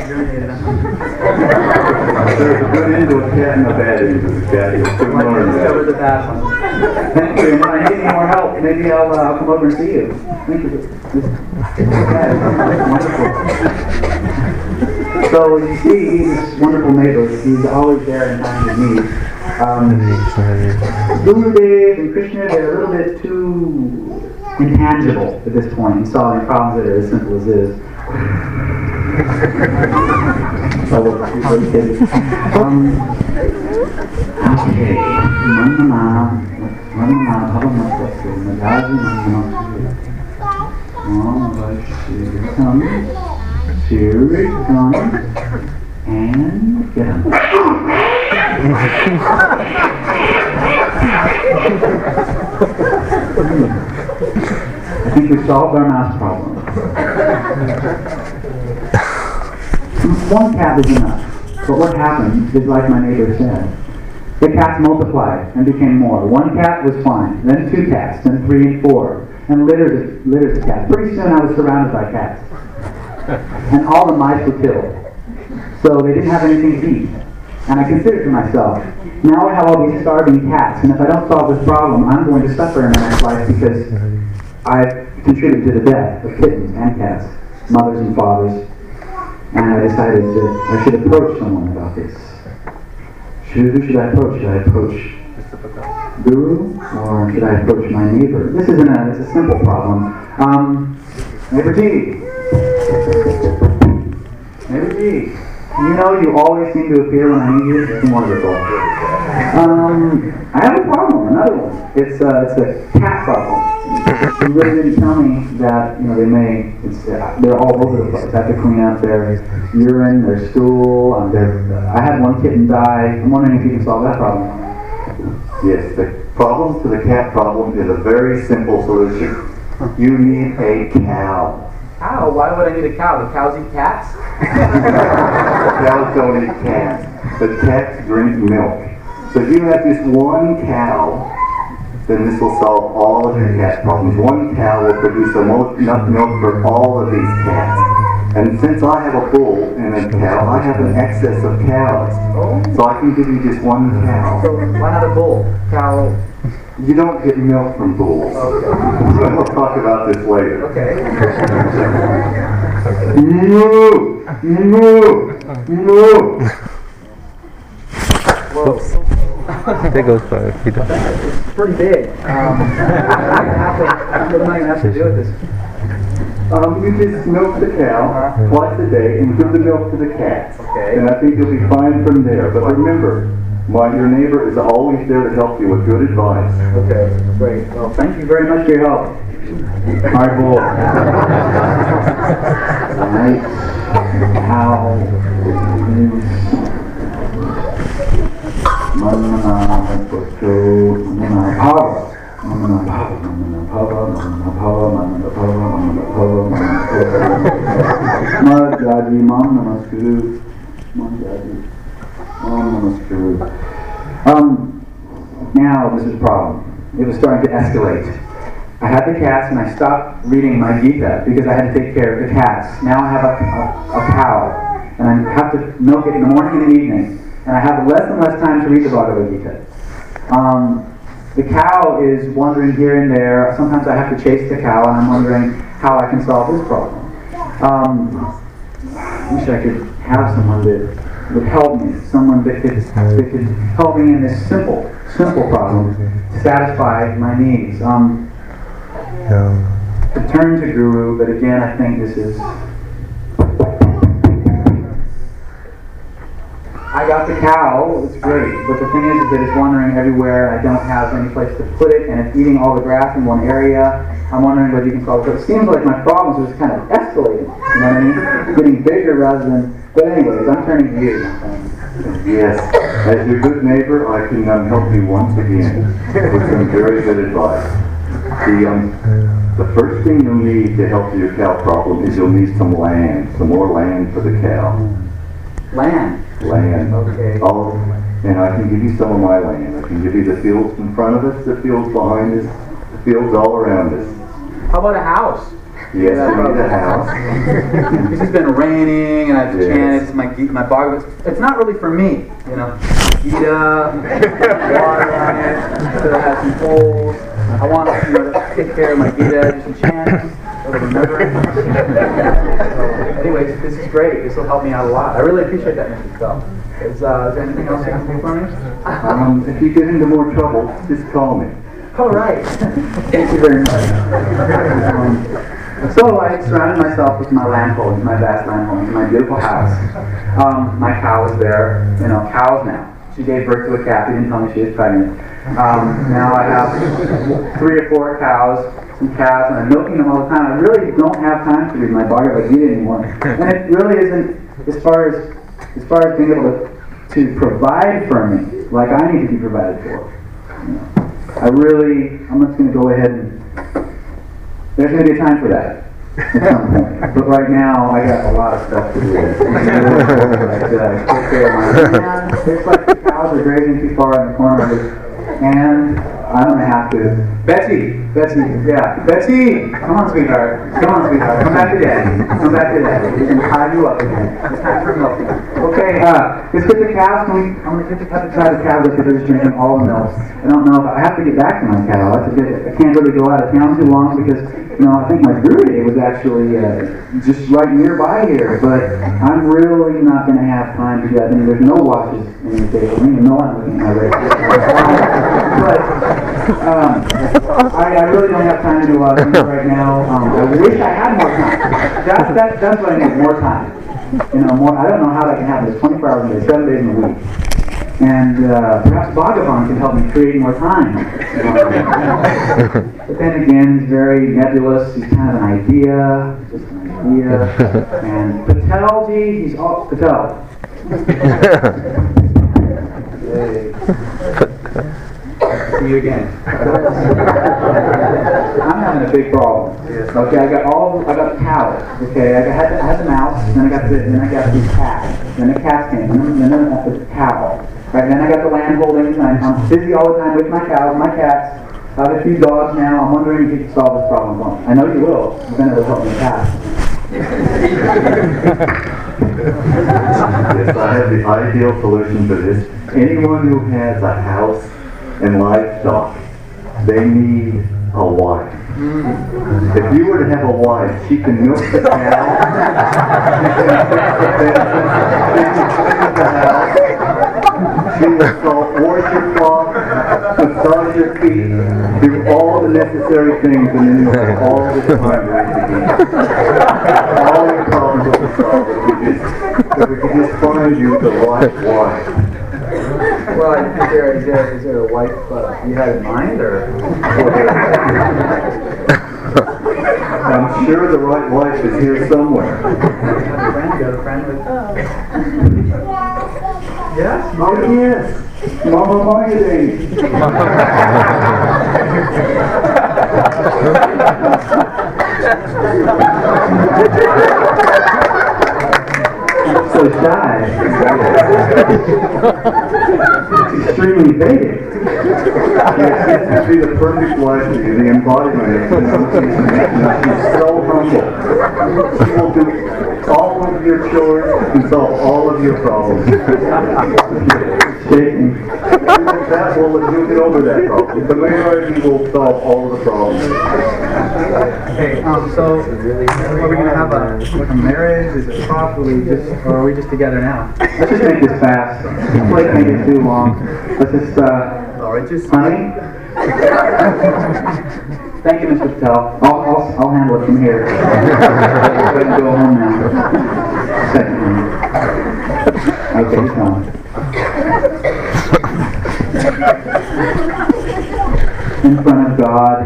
There's a good end to a cat and a bad end to the cat. You'll soon learn that.
The bad one.
Thank you. And when I need any more help, maybe I'll come over and see you. Thank you. Wonderful. So you see, he's this wonderful neighbor. He's always there in time of need. Gurudev and Krishna, they're a little bit too intangible at this point in solving problems that are as simple as this. And get him. I think we solved our mouse problem. One cat is enough. But what happened is like my neighbor said. The cats multiplied and became more. One cat was fine, then 2 cats, then 3 and 4, and litters of cats. Pretty soon I was surrounded by cats. And all the mice were killed. So they didn't have anything to eat. And I considered to myself, now I have all these starving cats, and if I don't solve this problem, I'm going to suffer in my next life because I've contributed to the death of kittens and cats, mothers and fathers. And I decided that I should approach someone about this. Who should I approach? Should I approach Guru, or should I approach my neighbor? This isn't it's a simple problem. Neighbor G. Neighbor G. You know you always seem to appear when I need you. It's wonderful. I have a problem, another one. It's a cat problem. You really didn't tell me that, you know, they're all over the place. I have to clean out their urine, their stool. I had one kitten die. I'm wondering if you can solve that problem.
Yes, the problem to the cat problem is a very simple solution. You need a cow.
Cow? Why would I need a cow? The cows eat cats?
Cows don't eat cats, but cats drink milk. So if you have just one cow, then this will solve all of your cat problems. One cow will produce enough milk for all of these cats. And since I have a bull and a cow, I have an excess of cows. So I can give you just one cow.
So why not a bull? Cow?
You don't get milk from bulls.
Okay.
We'll talk about this later.
Okay.
Moo! Moo! Moo!
Whoa.
There goes for Peter.
It's pretty big. I'm not going to have to do with this.
You just milk the cow twice a day and give the milk to the cats.
Okay.
And I think you'll be fine from there. But remember, your neighbor is always there to help you with good advice.
Okay, great.
Well, thank you very much for your help. Hard bull. Alright. Cow. Now this is a problem. It was starting to escalate. I had the cats and I stopped reading my Gita because I had to take care of the cats. Now I have a cow and I have to milk it in the morning and the evening. And I have less and less time to read the Bhagavad Gita. The cow is wandering here and there. Sometimes I have to chase the cow and I'm wondering how I can solve this problem. I wish I could have someone that would help me. Someone that could help me in this simple problem to satisfy my needs. To turn to Guru, but again I think this is... I got the cow, it's great, but the thing is that it's wandering everywhere. I don't have any place to put it, and it's eating all the grass in one area. I'm wondering whether you can solve it. But it seems like my problems are just kind of escalating, you know what I mean? Getting bigger rather than... But anyways, I'm turning to you.
Yes, as your good neighbor, I can help you once again with some very good advice. The first thing you'll need to help your cow problem is you'll need some more land for the cow.
Land?
Land.
Okay.
And I can give you some of my land. I can give you the fields in front of us, the fields behind us, the fields all around us.
How about a house?
Yes, I need a house.
Because it's been raining and I've chanted my Bhagavad. It's not really for me, you know. Gita, water on it, so it has some holes. I want to take care of my Gita, do some chanting, so to remember. Anyways, this is great. This will help me out a lot. I really appreciate that, Mr. Bell. Is there anything else you can do for me?
If you get into more trouble, just call me.
All right. Thank you very much. So I surrounded myself with my land holdings, my vast land holdings, my beautiful house. My cow is there. You know, cows now. She gave birth to a calf. He didn't tell me she was pregnant. Now I have 3 or 4 cows, some calves, and I'm milking them all the time. I really don't have time to read my Bhagavad Gita anymore. And it really isn't as far as being able to provide for me like I need to be provided for. You know, I'm just going to go ahead and there's going to be a time for that at some point. But right now, I got a lot of stuff to do. It's like the cows are grazing too far in the corner of it. And I'm going to have to... Betsy! Come on, sweetheart. Come back to Daddy. We're going to tie you up again. It's time for milk. Okay, let's get the cows. I'm going to have to try the cows because they're just drinking all the milk. I don't know if I have to get back to my cow. I can't really go out of town too long because, you know, I think my brew day was actually just right nearby here. But I'm really not going to have time to do that. I mean, there's no watches in the table. I know I'm looking at my radio. But I really don't have time to do a lot of things right now. I wish I had more time. That's what I need, more time. more. I don't know how that can happen. It's 24 hours a day, 7 days in a week. And perhaps Bhagavan can help me create more time. But then again, he's very nebulous. He's kind of an idea, just an idea. And Patelji, he's all Patel. See you again. I'm having a big problem. Okay, I got cows. Okay, I had the mouse, then I got the cat. Then the cat came, then the cow. Right, then I got the land holdings, and I'm busy all the time with my cows, my cats. I have a few dogs now. I'm wondering if you can solve this problem for me. I know you will, but then it'll help me pass.
Yes, I have the ideal solution for this. Anyone who has a house and livestock, they need a wife. If you were to have a wife, she can milk the cow, she can fix the house, she will wash your cloth, massage your feet, do all the necessary things, and then you'll have all the time right again. All your problems will be solved if we could just find you the right wife.
Well, is there a wife you had in mind, or?
I'm sure the right wife is here somewhere.
Yes? Oh, yes. Mama marketing. So shy. Extremely basic.
Yes, this would be the perfect wife for you, the embodiment of she's so humble. She will do all of your chores and solve all of your problems. That will you'll get over that problem. The majority will solve all of the problems.
Okay, so are we going to have a marriage? Is it properly just, or are we just together now?
Let's just make this fast. Let's make it too long. Let's just, honey? Thank you, Mr. Patel. I'll handle it from here. Go ahead and go home now. Second one. Okay, he's gone. In front of God,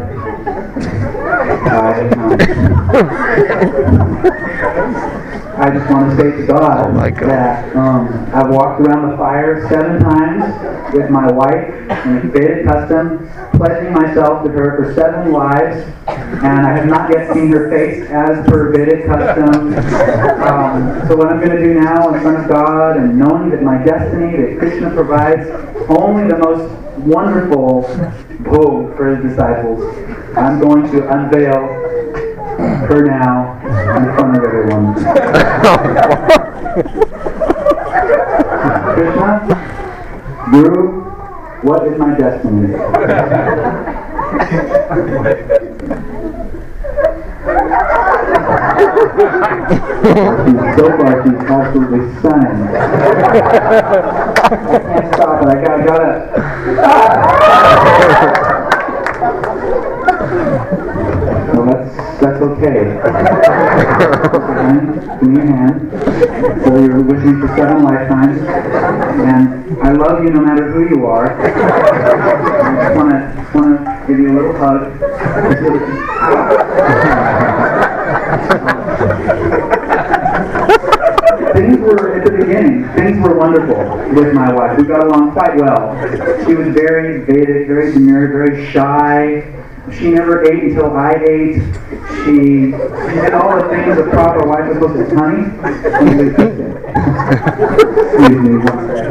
I just want to say to God that I've walked around the fire 7 times with my wife in a Vedic custom, pledging myself to her for 7 lives, and I have not yet seen her face as per Vedic custom. So what I'm going to do now in front of God, and knowing that my destiny, that Krishna provides only the most wonderful vogue for his disciples, I'm going to unveil her now in front of everyone. Krishna, Guru, what is my destiny? So far, she's absolutely stunning. I can't stop it. I gotta. Well, that's okay. Give me your hand. So you're with me for 7 lifetimes, and I love you no matter who you are. I just want to give you a little hug. Things were, at the beginning, things were wonderful with my wife. We got along quite well. She was very Vedic, very demure, very shy. She never ate until I ate. She did all the things a proper wife is supposed to do. Honey, excuse me.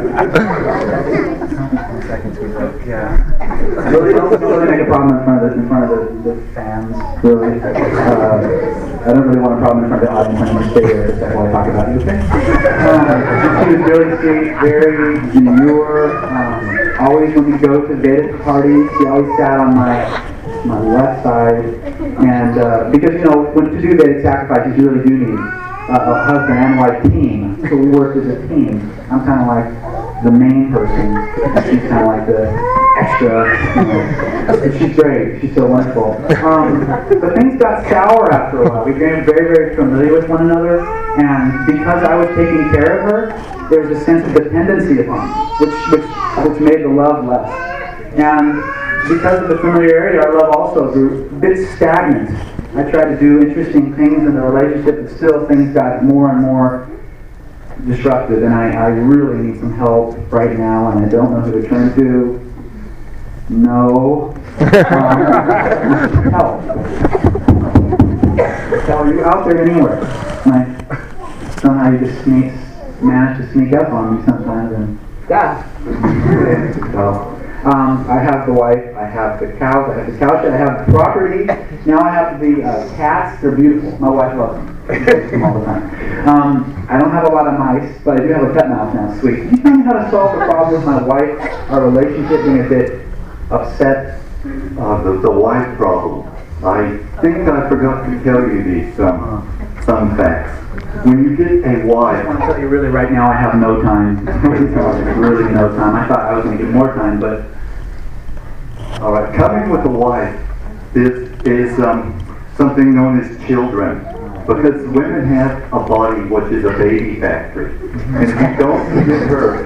Yeah. Really don't really make a problem in front of the fans. Really, I don't really want a problem in front of the audience. I'm going to stay there for a second while I talk about you. Okay? She was really sweet, very demure. Always when we go to Vedic parties, she always sat on my left side, and because when to do Vedic sacrifices, you really do need a husband and wife team. So we worked as a team. I'm kind of like the main person, and she's kind of like the extra. She's great. She's so wonderful. But things got sour after a while. We became very, very familiar with one another, And because I was taking care of her, there was a sense of dependency upon me, which made the love less. And because of the familiarity, our love also grew a bit stagnant. I tried to do interesting things in the relationship, but still things got more and more disrupted, and I really need some help right now, and I don't know who to turn to. No. Help. So are you out there anywhere? Somehow you just manage to sneak up on me sometimes, and well, I have the wife, I have the cows, I have the couch, I have the property. Now I have the cats. They're beautiful. My wife loves them. She takes them all the time. I don't have a lot of mice, but I do have a pet mouse now. Sweet. Can you tell me how to solve the problem with my wife, our relationship being a bit upset?
The wife problem. I think I forgot to tell you these some facts. When you get a wife,
I want to tell you really right now, I have no time. Really no time. I thought I was going to get more time, but
all right, coming with a wife is something known as children, because women have a body which is a baby factory, and if you don't give her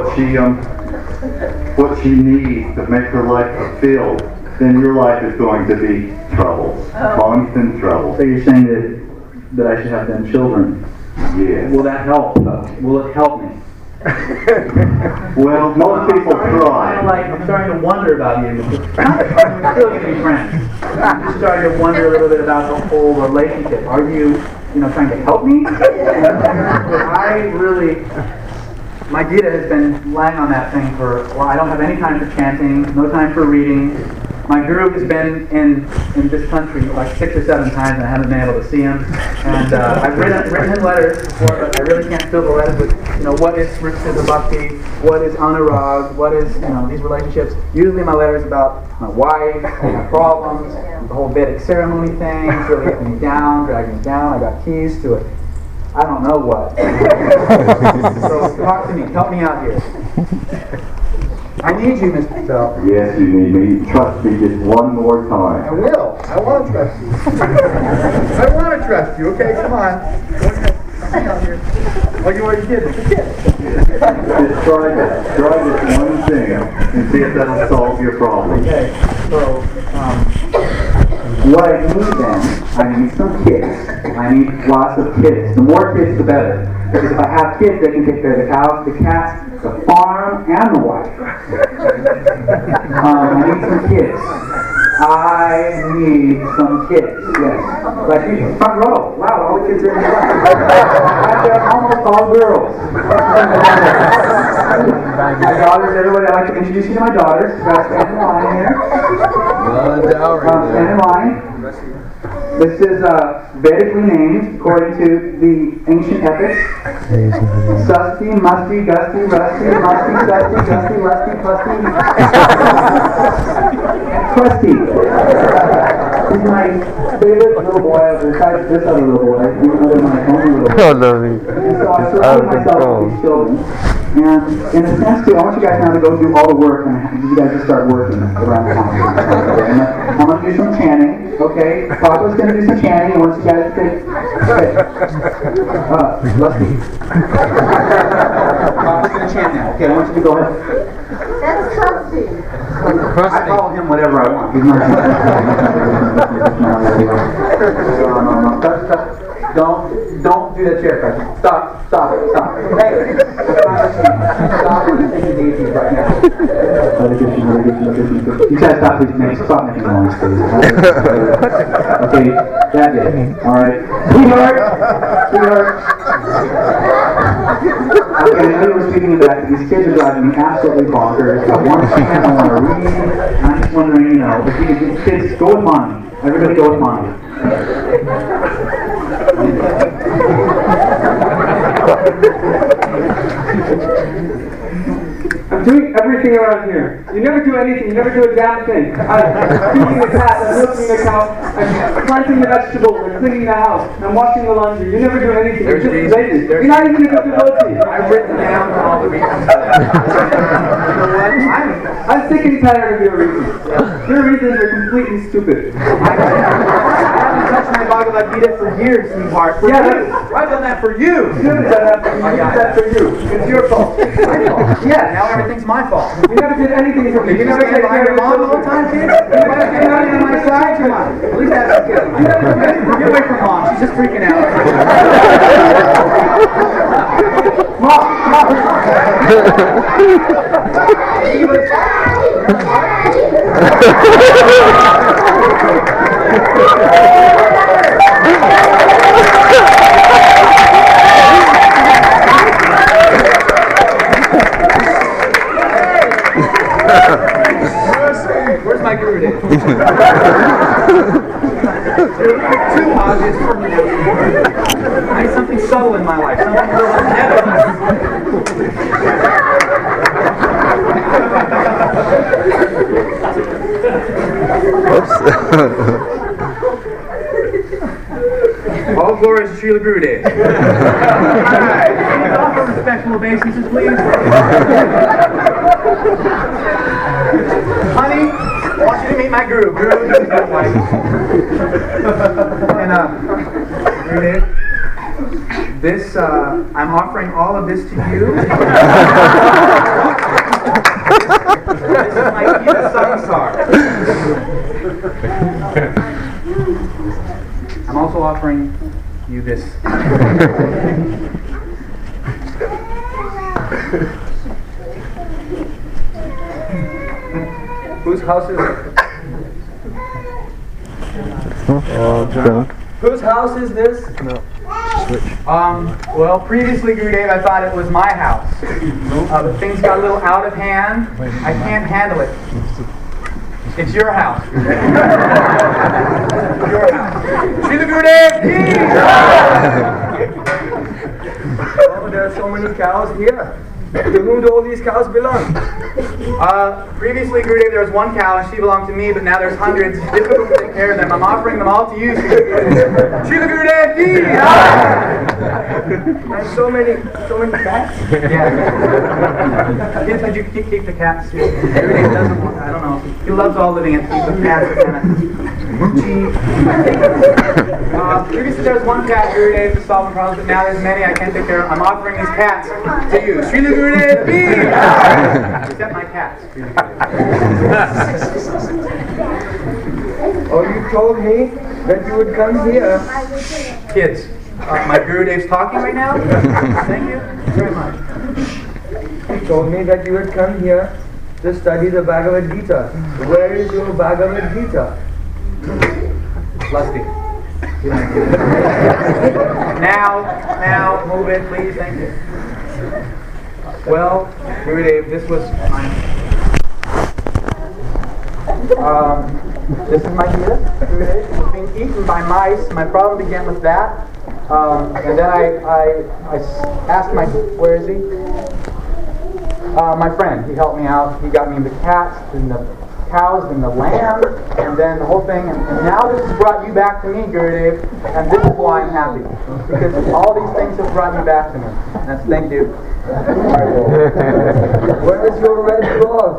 what she needs to make her life fulfilled, then your life is going to be trouble, constant trouble.
So you're saying that I should have them children?
Yes.
Will that help? Will it help me?
Well, most people try.
I'm starting to wonder about you. We're still going to be friends. I'm just starting to wonder a little bit about the whole relationship. Are you trying to help me? I really, my Gita has been lying on that thing well, I don't have any time for chanting, no time for reading. My guru has been in this country like 6 or 7 times, and I haven't been able to see him. And I've written him letters before, but I really can't fill the letters with, what is Rupa Bhakti, what is Anurag, what is, these relationships. Usually my letters about my wife, my problems, the whole Vedic ceremony thing, it's really getting me down, dragging me down. I got keys to it. I don't know what. So talk to me, help me out here. I need you, Mr. Bell.
Yes, you need me. Trust me just one more time.
I will. I want to trust you. I want to trust you. Okay, come on. Come out here. Oh, you already did it.
Just try this one thing and see if that'll solve your problem.
Okay, so what I need then, I need some kids. I need lots of kids. The more kids, the better. Because if I have kids, they can take care of the cows, the cats, the farm, and the wife. I need some kids. I need some kids, yes. Like you, front row. Wow, all the kids are in the front. They're almost all girls. My daughters, everybody, I'd like to introduce you to my daughters. Stand in line here. Stand in line. This is Vedically named according to the ancient epics. Susty, musty, gusty, rusty, musty, dusty, gusty, lusty, pusty, and crusty. He's my favorite little boy besides this other little boy, even though they're my only little boy.
Oh, lovely.
And so I surround myself with these children. And in a sense, too, I want you guys now to go do all the work, and you guys just start working around the house. I'm going to do some chanting, okay? Papa's going to do some chanting, and once you guys take... Okay. Let's see. Papa's going to chant now. Okay, I want you to go ahead.
That's crusty.
I call him whatever I want. He's not... Don't do that chair press. Stop. Hey! Stop taking these right now. You guys stop making noise, please. Okay, that's it. Alright. Sweetheart! Okay, I know you were speaking of that, but these kids are driving me absolutely bonkers. I want to chant, I want to read. I'm just wondering, if you kids, go with mommy. Everybody go with mommy.
I'm doing everything around here. You never do anything. You never do a damn thing. I'm feeding the cat. I'm milking the cow. I'm planting the vegetables. I'm cleaning the house. I'm washing the laundry. You never do anything. You're just lazy. You're not even a good devotee.
I've written down all the reasons.
I'm sick and tired of your reasons. Your reasons are completely stupid. I haven't
touched my Bhagavad Gita for years, sweetheart. For you. I've done that for you.
You did that for you. It's your fault.
My fault. Yeah, now everything's my fault.
You never did anything for me.
You never stand behind your mom the whole time, kid? You never get out on my side? Come on. At least that's the kid. You never did anything. Get away from mom. She's just freaking out. Mom! He was... Where's my Gurudev? Too obvious for me now. I need something subtle in my life. Something real All glory to Srila Gurudev. Alright, offer respectful obeisances, please. Honey, I want you to meet my guru. Guru is my wife. And, Gurudev, this, I'm offering all of this to you. This is my Gita Samsar. I'm also offering you this. Whose house is it? Whose house is this?
No. Switch.
Well, previously, Gurudev, I thought it was my house. But things got a little out of hand. I can't handle it. It's your house. Your house. Srila Gurudev!
Oh, there are so many cows here. To whom do all these cows belong?
Previously, Gurudev, there was one cow and she belonged to me, but now there's hundreds. It's difficult to take care of them. I'm offering them all to you, Srila Gurudev!
And so many cats?
Yeah. Yes, but you keep the cats too. Gurudev doesn't want, I don't know. He loves all living entities, but cats are kind of moochy. Previously there was one cat, Gurudev, to solve problems, but now there's many I can't take care of. I'm offering these cats to you. Srila Gurudev! Except my cats.
Oh, you told me that you would come here.
Kids, my Gurudev's talking right now. Thank you very much.
You told me that you would come here to study the Bhagavad Gita. Where is your Bhagavad Gita?
Lusty. Now, move it, please. Thank you. Well, Gurudev, this was this is my Gita. Gurudev, it's being eaten by mice. My problem began with that. And then I asked where is he? My friend. He helped me out. He got me the cats and the cows and the lamb, and then the whole thing. And now this has brought you back to me, Gurudev, and this is why I'm happy. Because all these things have brought you back to me. Thank you.
Where is your red cloth?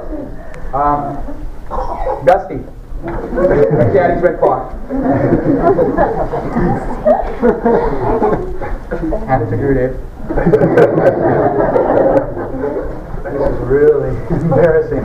Dusty. Daddy's red cloth. Hand it to Gurudev. This is really embarrassing.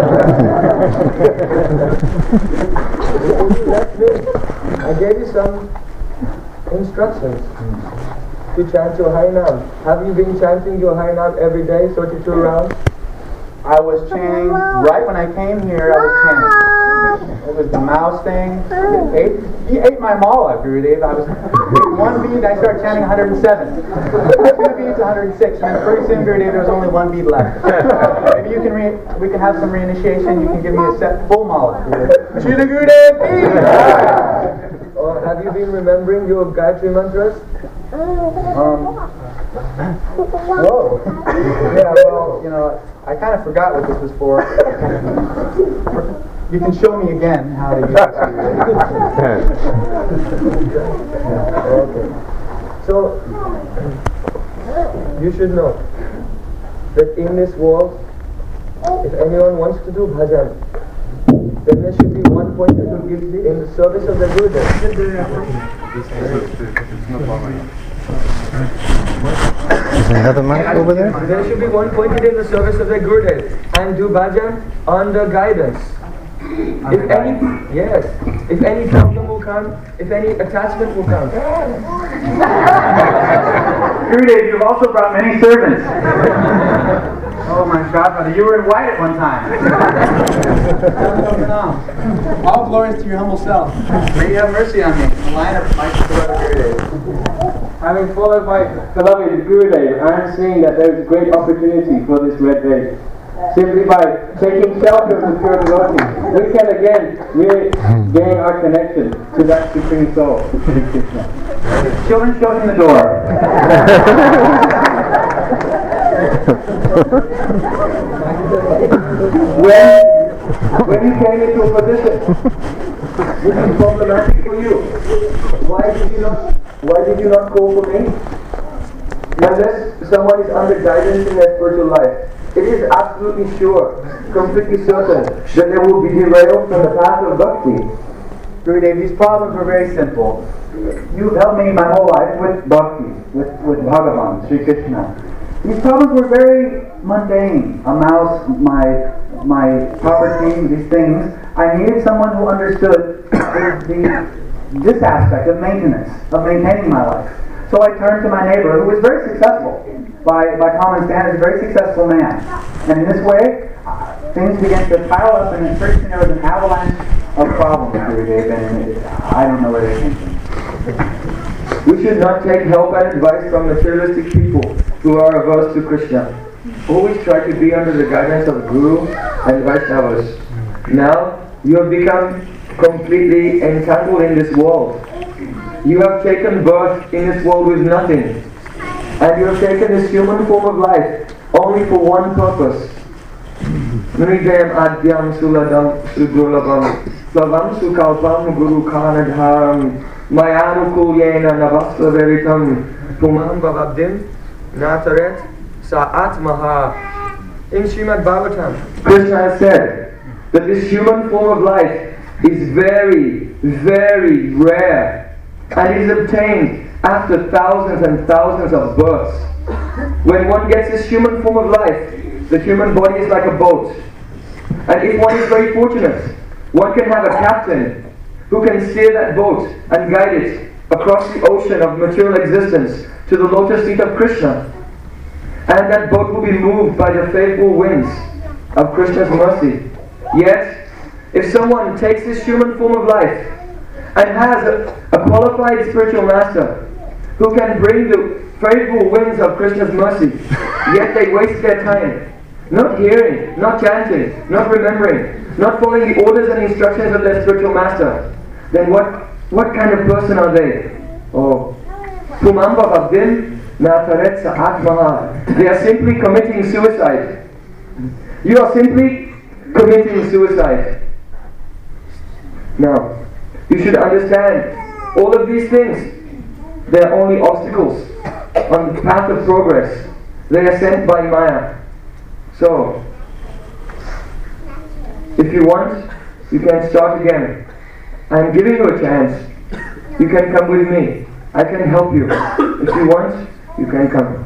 That's me. I gave you some instructions to chant your Harinam. Have you been chanting your Harinam every day, 32 rounds?
I was chanting, right when I came here, I was chanting. It was the mouse thing. He ate my mala, Gurudev. I was one bead, I started chanting 107. 2 beads, 106. And then pretty soon, Gurudev, there was only 1 bead left. Maybe you can we can have some reinitiation. You can give me a set full mala, Gurudev. Srila Gurudev!
Or have you been remembering your Gayatri mantras?
Whoa. Yeah, well, I kind of forgot what this was for. You can show me again how to use this.
Okay. So, you should know that in this world, if anyone wants to do bhajan,
then there should be one pointer to give in the service of the Gurudev.
Is another mic over there?
There should be one pointed in the service of the Gurudev and do bhajan under guidance. If any problem will come, if any attachment will come.
Gurudev, you've also brought many servants. Oh my godfather, you were in white at one time.
All glories to your humble self.
May you have mercy on me. The line of my beloved Gurudev.
Having followed my beloved Gurudev, I am seeing that there is great opportunity for this red day. Simply by taking shelter of the pure devotee, we can again regain our connection to that Supreme Soul, Shri Krishna.
Children, show him the door.
When you came into a position which is problematic for you, why did you not call for me? Unless someone is under guidance in their spiritual life, it is absolutely sure, completely certain, that they will be derailed from the path of bhakti.
Gurudev, these problems were very simple. You've helped me my whole life with bhakti, with Bhagavan, Sri Krishna. These problems were very mundane. A mouse, my poverty, these things. I needed someone who understood this aspect of maintenance, of maintaining my life. So I turned to my neighbor, who was very successful. By common standards, a very successful man. And in this way, things began to pile up, and pretty soon there was an avalanche of problems, Gurudev, and I don't know where they came from.
We should not take help and advice from materialistic people who are averse to Krishna. Always try to be under the guidance of Guru and Vaishnavas. Now, you have become completely entangled in this world. You have taken birth in this world with nothing. And you have taken this human form of life only for one purpose. Nridayam adyam suladam sudurlabam slavam sukalpam guru kanadharam mayanukulyena navasla veritam pumam bhavabdim nataret sa'atmaha. In Srimad Bhagavatam, Krishna has said that this human form of life is very, very rare, and it is obtained after thousands and thousands of births. When one gets this human form of life, the human body is like a boat. And if one is very fortunate, one can have a captain who can steer that boat and guide it across the ocean of material existence to the lotus feet of Krishna. And that boat will be moved by the faithful winds of Krishna's mercy. Yet, if someone takes this human form of life and has a qualified spiritual master who can bring the faithful winds of Krishna's mercy, yet they waste their time, not hearing, not chanting, not remembering, not following the orders and instructions of their spiritual master, then what kind of person are they? Oh, Pumamba Bhavdim Nataretsa Atmaha. They are simply committing suicide. You are simply committing suicide. Now, you should understand, all of these things, they are only obstacles on the path of progress. They are sent by Maya. So, if you want, you can start again. I am giving you a chance. You can come with me. I can help you. If you want, you can come.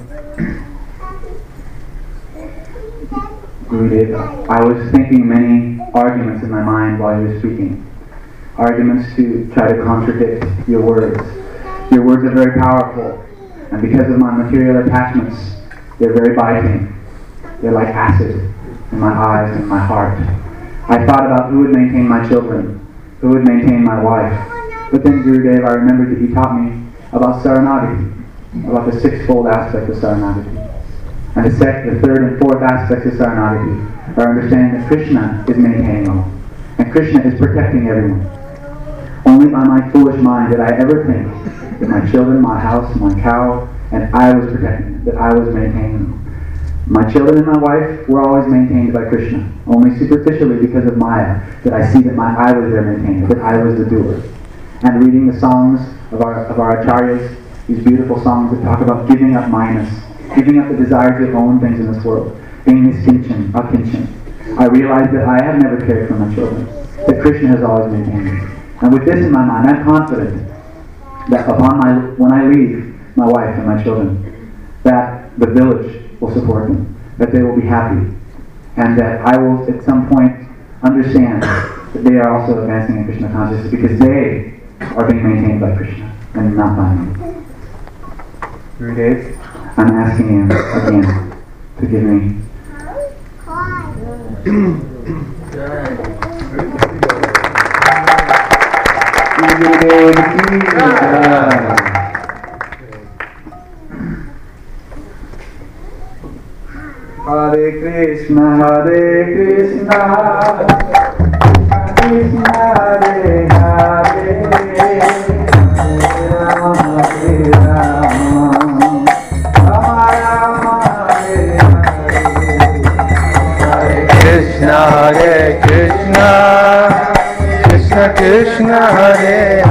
Gurudev, I was thinking many arguments in my mind while you were speaking. Arguments to try to contradict your words. Your words are very powerful, and because of my material attachments, they're very biting. They're like acid in my eyes and my heart. I thought about who would maintain my children, who would maintain my wife. But then, Gurudev, I remembered that you taught me about Saranagati, about the sixfold aspect of Saranagati. And the third and fourth aspects of Saranagati are understanding that Krishna is maintaining all, and Krishna is protecting everyone. Only by my foolish mind did I ever think that my children, my house, my cow, and I was protecting them, that I was maintaining them. My children and my wife were always maintained by Krishna. Only superficially because of Maya did I see that I was their maintainer, that I was the doer. And reading the songs of our acharyas, these beautiful songs that talk about giving up minus, giving up the desire to own things in this world, being niskinchan, akinchan, I realized that I have never cared for my children. that Krishna has always maintained. And with this in my mind, I'm confident that when I leave my wife and my children, that the village will support them, that they will be happy, and that I will at some point understand that they are also advancing in Krishna consciousness because they are being maintained by Krishna and not by me. Gurudev, I'm asking you again to give me Hare Krishna, Hare Krishna, Krishna Hare Hare, Hare Rama, Hare Rama, Rama Rama, Hare Hare.
Krishna Hare Krishna, Krishna Krishna Hare